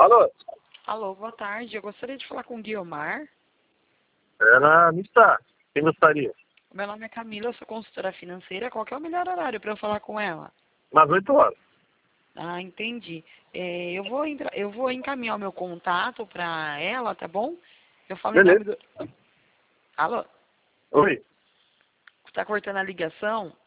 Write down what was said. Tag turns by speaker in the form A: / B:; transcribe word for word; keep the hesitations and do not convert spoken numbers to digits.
A: Alô?
B: Alô, boa tarde. Eu gostaria de falar com o Guiomar.
A: Ela não está. Quem gostaria?
B: Meu nome é Camila, eu sou consultora financeira. Qual que é o melhor horário para eu falar com ela?
A: Nas oito horas.
B: Ah, entendi. É, eu, vou entra... eu vou encaminhar o meu contato para ela, tá bom? Eu falo em
A: Beleza.
B: nome do... Alô?
A: Oi.
B: Está cortando a ligação?